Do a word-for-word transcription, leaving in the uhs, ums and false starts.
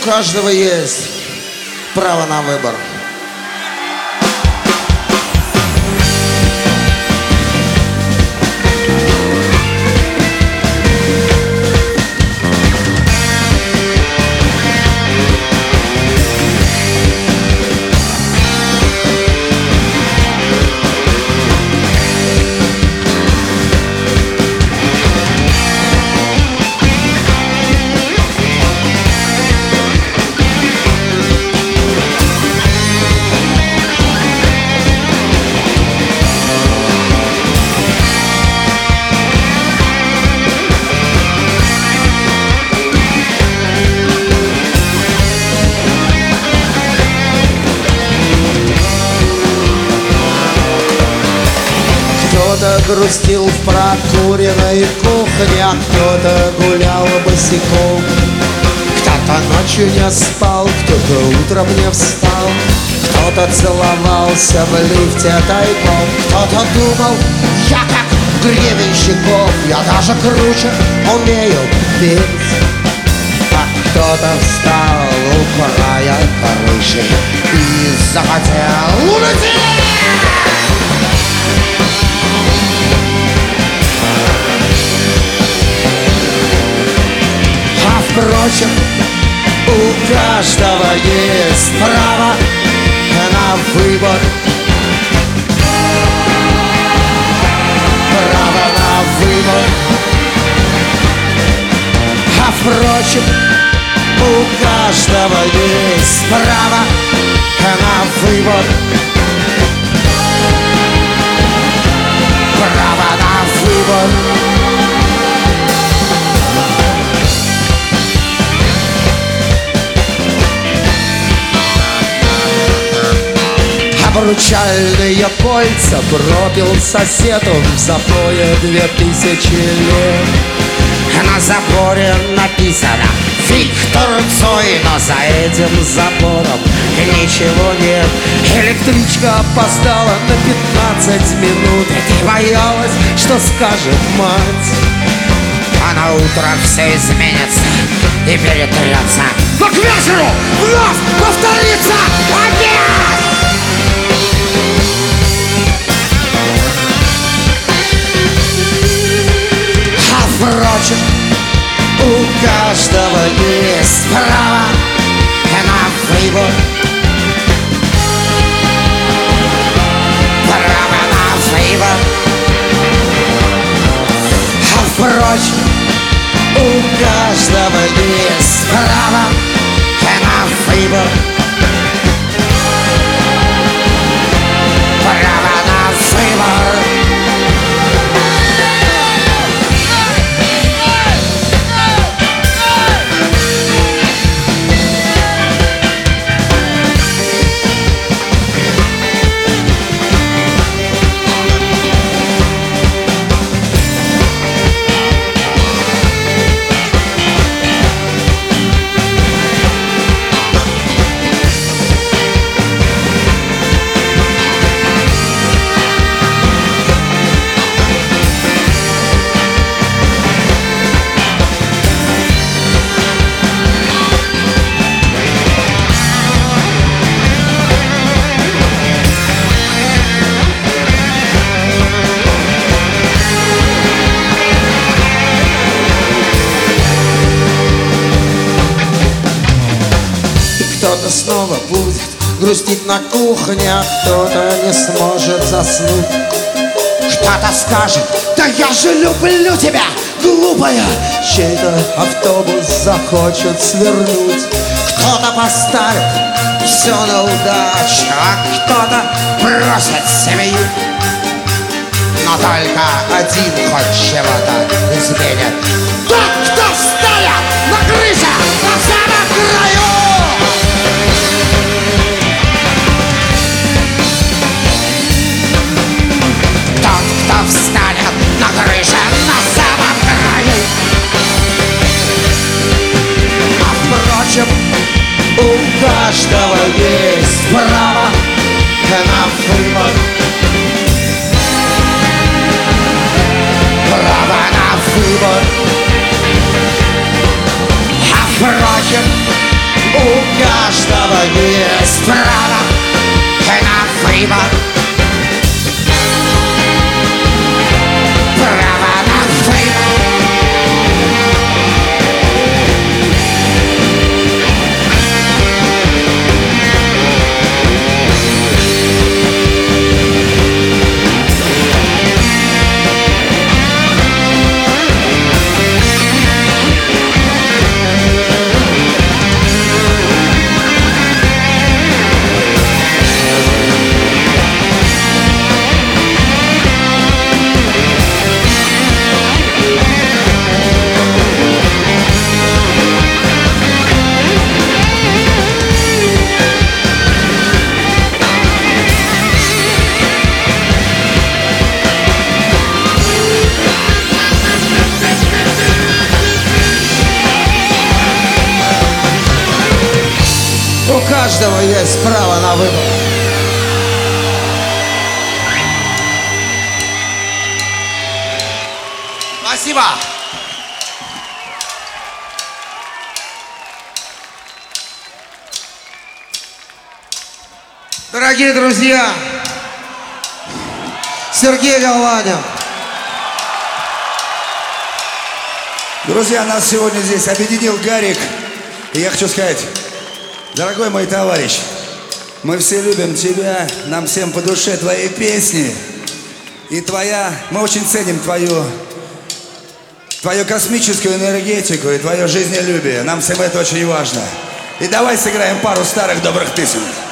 каждого есть право на выбор. Кто-то грустил в прокуренной кухне, а кто-то гулял босиком. Кто-то ночью не спал, кто-то утром не встал, кто-то целовался в лифте тайком. Кто-то думал, я как гребенщиков, я даже круче умею петь. А кто-то встал у края крыши и захотел улететь. Впрочем, у каждого есть право на выбор. Право на выбор. А впрочем, у каждого есть право на выбор. Право на выбор. Обручальные кольца пропил соседу в запое две тысячи лет. На заборе написано «Виктор Цой», но за этим забором ничего нет. Электричка опоздала на пятнадцать минут, и ты боялась, что скажет мать. А на утро все изменится и перетрется, но к вечеру вновь повторится опять. Впрочем, у каждого есть право на выбор. Право на выбор. А впрочем, у каждого есть право на выбор. Право на выбор. Кто-то снова будет грустить на кухне, а кто-то не сможет заснуть. Кто-то скажет: да я же люблю тебя, глупая. Чей-то автобус захочет свернуть. Кто-то поставит все на удачу, а кто-то бросит семью. Но только один хоть чего-то изменит: тот, кто стоит на крыше, на самом краю. Встанет на крыше на самом краю. А впрочем, у каждого есть право на выбор. Право на выбор. А впрочем, у каждого есть право на выбор. Спасибо. Дорогие друзья, Сергей Галанин. Друзья, нас сегодня здесь объединил Гарик. И я хочу сказать, дорогой мой товарищ, мы все любим тебя, нам всем по душе твои песни. И твоя, мы очень ценим твою, твою космическую энергетику и твое жизнелюбие. Нам всем это очень важно. И давай сыграем пару старых добрых песен.